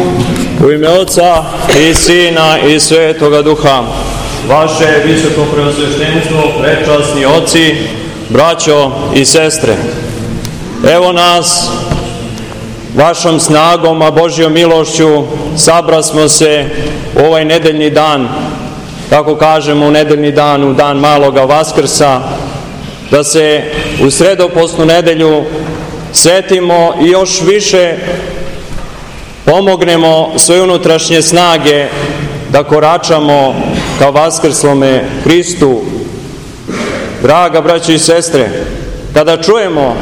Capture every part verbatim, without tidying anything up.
U ime Oca i Sina i Svetoga Duha. Vaše visoko preosveštenstvo, prečasni oci, braćo i sestre. Evo nas, vašom snagom, a Božjom milošću, sabrasmo se u ovaj nedeljni dan, tako kažemo u nedeljni dan, u dan maloga Vaskrsa, da se u sredopostnu nedelju setimo i još više pomognemo svoje unutrašnje snage da koračamo ka vaskrslome Hristu. Draga braćo i sestre, kada čujemo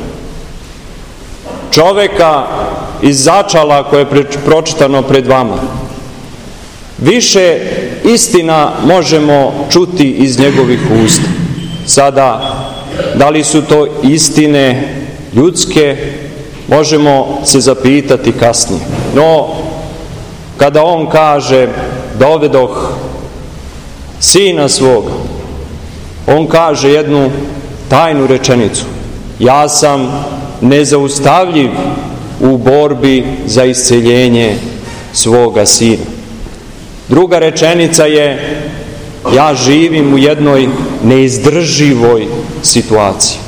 čoveka iz začala koje je pročitano pred vama, više istina možemo čuti iz njegovih usta. Sada, da li su to istine ljudske, možemo se zapitati kasnije. No, kada on kaže: dovedoh sina svoga, on kaže jednu tajnu rečenicu: ja sam nezaustavljiv u borbi za isceljenje svoga sina. Druga rečenica je: ja živim u jednoj neizdrživoj situaciji.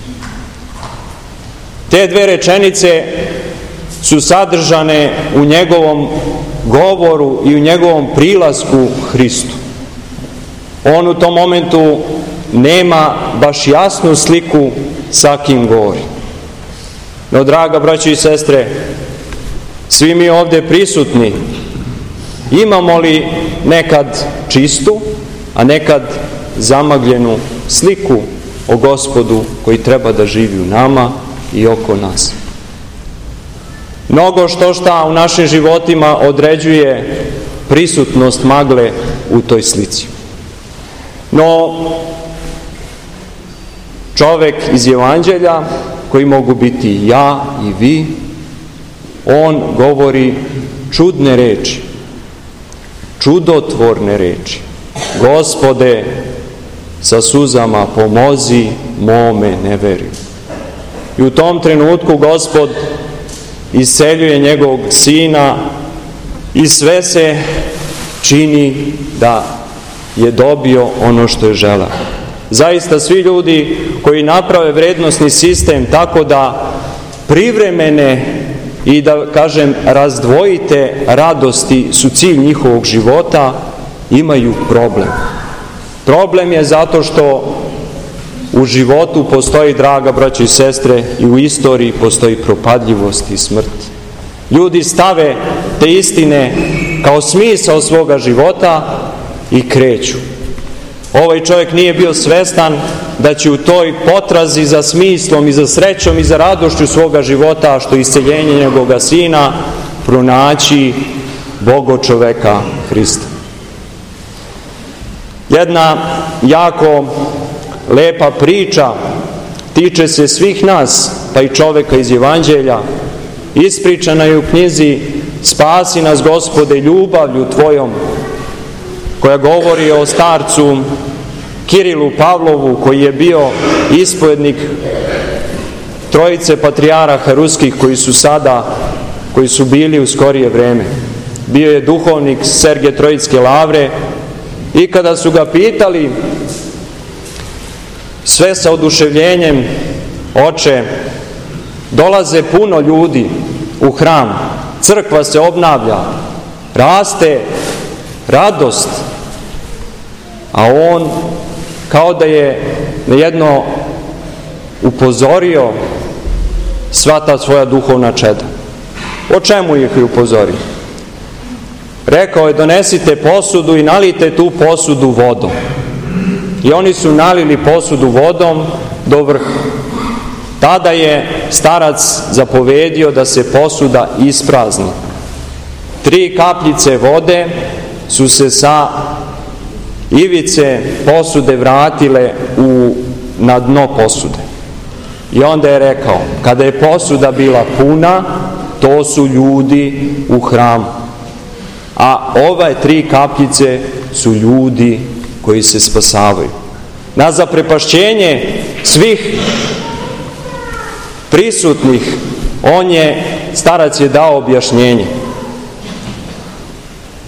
Te dve rečenice su sadržane u njegovom govoru i u njegovom prilasku Hristu. On u tom momentu nema baš jasnu sliku sa kim govori. No, draga braćo i sestre, svi mi ovdje prisutni imamo li nekad čistu, a nekad zamagljenu sliku o Gospodu koji treba da živi u nama i oko nas? Mnogo što šta u našim životima određuje prisutnost magle u toj slici. No, čovek iz Evanđelja, koji mogu biti ja i vi, on govori čudne reči, čudotvorne reči: Gospode, sa suzama pomozi mome neverju. I u tom trenutku Gospod isceljuje njegovog sina i sve se čini da je dobio ono što je želeo. Zaista svi ljudi koji naprave vrednosni sistem tako da privremene i da kažem razdvojite radosti su cilj njihovog života, imaju problem. Problem je zato što u životu postoji, draga braćo i sestre, i u istoriji postoji propadljivost i smrt. Ljudi stave te istine kao smisao svoga života i kreću. Ovaj čovjek nije bio svestan da će u toj potrazi za smislom i za srećom i za radošću svoga života, što je isceljenje njegovoga sina, pronaći Bogo čoveka Hrista. Jedna jako lepa priča tiče se svih nas, pa i čoveka iz Evanđelja. Ispričana je u knjizi Spasi nas, Gospode, ljubavlju Tvojom, koja govori o starcu Kirilu Pavlovu, koji je bio ispovednik trojice patrijaraha ruskih koji su sada, koji su bili u skorije vreme. Bio je duhovnik Sergije Trojitske lavre i kada su ga pitali, sve sa oduševljenjem: oče, dolaze puno ljudi u hram, crkva se obnavlja, raste radost, a on kao da je na jedno upozorio sva ta svoja duhovna čeda. O čemu ih je upozorio? Rekao je: donesite posudu i nalijte tu posudu vodom. I oni su nalili posudu vodom do vrha. Tada je starac zapovedio da se posuda isprazni. Tri kapljice vode su se sa ivice posude vratile u, na dno posude. I onda je rekao: kada je posuda bila puna, to su ljudi u hramu. A ove tri kapljice su ljudi koji se spasavaju. Na zaprepašćenje svih prisutnih, on je, starac je dao objašnjenje.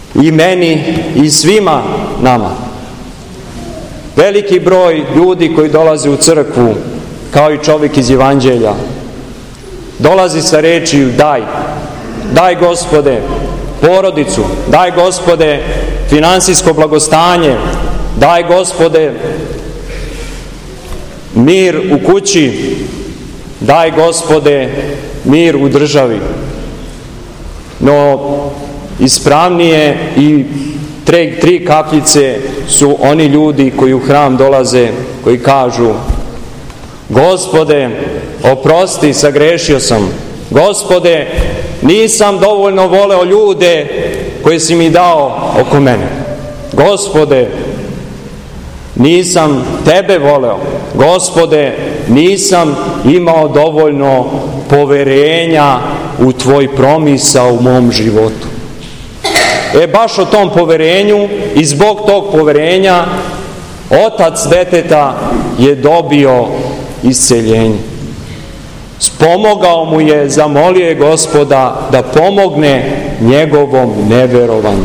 i meni i svima nama. Veliki broj ljudi koji dolaze u crkvu, kao i čovjek iz Evanđelja, dolazi sa rečju daj, daj Gospode porodicu, daj Gospode finansijsko blagostanje, daj Gospode mir u kući, daj Gospode mir u državi. No ispravnije i tri, tri kapljice su oni ljudi koji u hram dolaze, koji kažu Gospode, oprosti, sagrešio sam. Gospode, nisam dovoljno voleo ljude koje si mi dao oko mene. Gospode, nisam tebe voleo. Gospode, nisam imao dovoljno poverenja u tvoj promisao u mom životu. E baš o tom poverenju i zbog tog poverenja otac deteta je dobio isceljenje. Spomogao mu je, zamolio je Gospoda da pomogne njegovom neverovanju.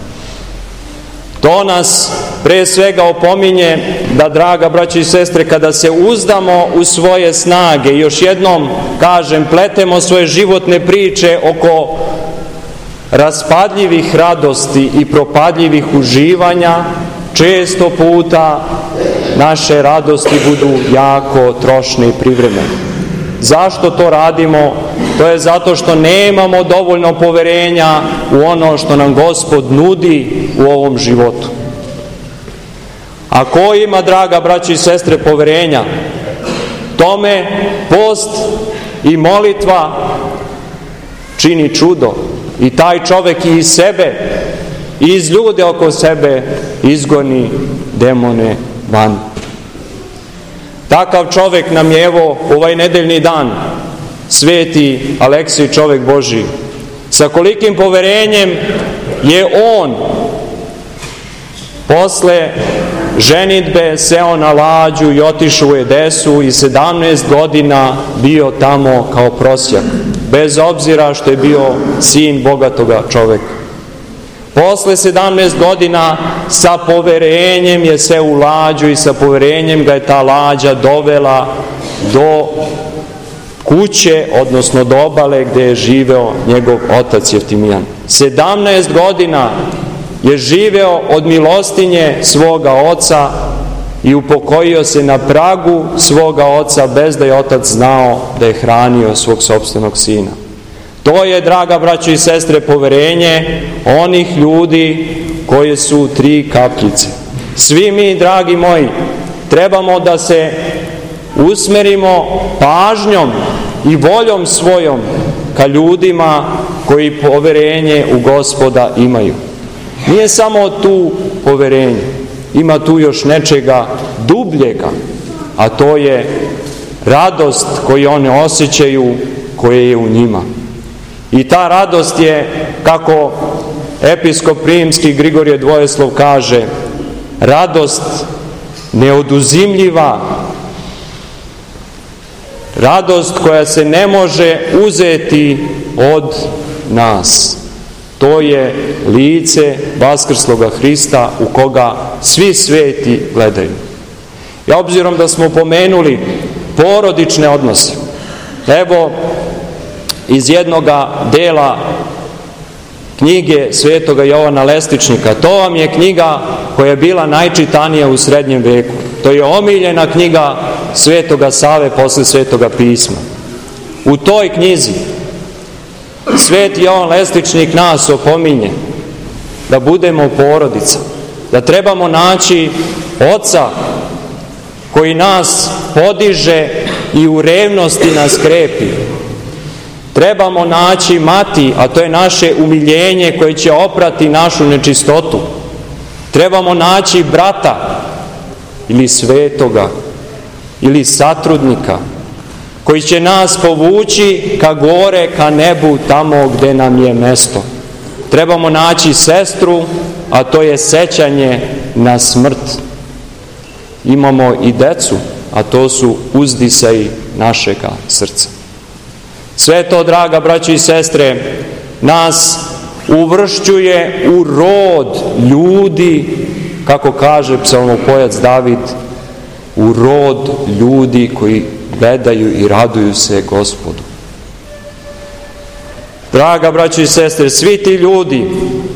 To nas pre svega opominje da, draga braćo i sestre, kada se uzdamo u svoje snage, još jednom kažem, pletemo svoje životne priče oko raspadljivih radosti i propadljivih uživanja, često puta naše radosti budu jako trošne i privremene. Zašto to radimo? To je zato što nemamo dovoljno poverenja u ono što nam Gospod nudi u ovom životu. A ko ima, draga braćo i sestre, poverenja, tome post i molitva čini čudo. I taj čovjek i iz sebe, i iz ljude oko sebe izgoni demone van. Takav čovjek nam je, evo, ovaj nedeljni dan, sveti Aleksij, čovjek Božji. Sa kolikim poverenjem je on posle ženidbe seo na lađu i otišao u Edesu i sedamnaest godina bio tamo kao prosjak, bez obzira što je bio sin bogatoga čovjeka. Posle sedamnaest godina sa poverenjem je seo u lađu i sa poverenjem ga je ta lađa dovela do kuće, odnosno do obale gdje je živeo njegov otac Jeftimijan. sedamnaest godina je živeo od milostinje svoga oca i upokojio se na pragu svoga oca bez da je otac znao da je hranio svog sopstvenog sina. To je, draga braćo i sestre, poverenje onih ljudi koje su tri kapljice. Svi mi, dragi moji, trebamo da se usmerimo pažnjom i voljom svojom ka ljudima koji poverenje u Gospoda imaju. Nije samo tu poverenje, ima tu još nečega dubljega, a to je radost koju oni osjećaju, koje je u njima. I ta radost je, kako episkop rimski Grigorije Dvojeslov kaže, radost neoduzimljiva, radost koja se ne može uzeti od nas. To je lice vaskrsloga Hrista u koga svi sveti gledaju. I obzirom da smo pomenuli porodične odnose, evo iz jednoga dela knjige svetoga Jovana Lestičnika. To vam je knjiga koja je bila najčitanija u srednjem veku. To je omiljena knjiga svetoga Save posle svetoga pisma. U toj knjizi sveti Jovan Lestičnik nas opominje da budemo porodica, da trebamo naći oca koji nas podiže i u revnosti nas krepi. Trebamo naći mati, a to je naše umiljenje koje će oprati našu nečistotu. Trebamo naći brata ili svetoga ili satrudnika koji će nas povući ka gore, ka nebu, tamo gdje nam je mesto. Trebamo naći sestru, a to je sećanje na smrt. Imamo i decu, a to su uzdisaji našega srca. Sve to, draga braćo i sestre, nas uvršćuje u rod ljudi, kako kaže psalmopojac David, u rod ljudi koji gledaju i raduju se Gospodu. Draga braćo i sestre, svi ti ljudi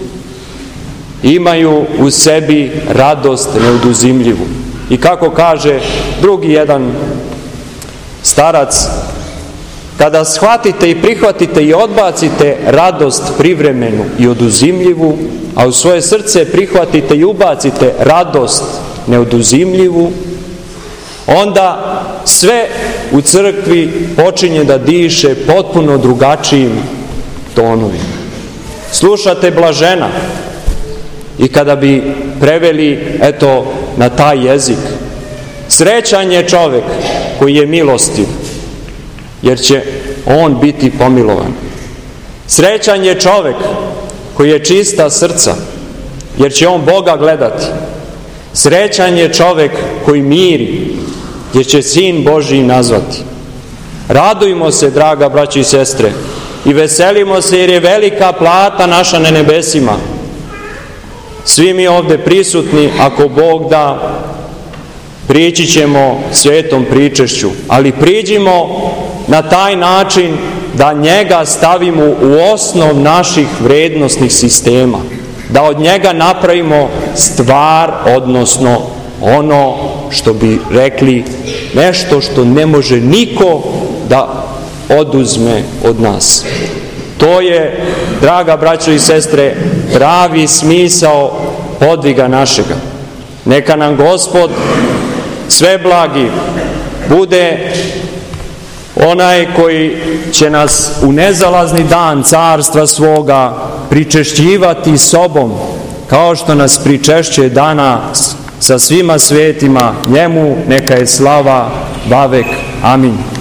imaju u sebi radost neoduzimljivu. I kako kaže drugi jedan starac, kada shvatite i prihvatite i odbacite radost privremenu i oduzimljivu, a u svoje srce prihvatite i ubacite radost neoduzimljivu, onda sve u crkvi počinje da diše potpuno drugačijim tonovima. Slušate blažena i kada bi preveli eto na taj jezik, srećan je čovek koji je milostiv, jer će on biti pomilovan. Srećan je čovek koji je čista srca, jer će on Boga gledati. Srećan je čovek koji miri, jer će Sin Božji nazvati. Radujmo se, draga braćo i sestre, i veselimo se, jer je velika plata naša na nebesima. Svi mi ovde prisutni, ako Bog da, prići ćemo svetom pričešću, ali priđimo na taj način da njega stavimo u osnov naših vrednosnih sistema, da od njega napravimo stvar, odnosno ono što bi rekli nešto što ne može niko da oduzme od nas. To je, draga braćo i sestre, pravi smisao podviga našega. Neka nam Gospod sve blagi bude onaj koji će nas u nezalazni dan carstva svoga pričešćivati sobom, kao što nas pričešćuje danas sa svima svetima. Njemu neka je slava vavek. Amin.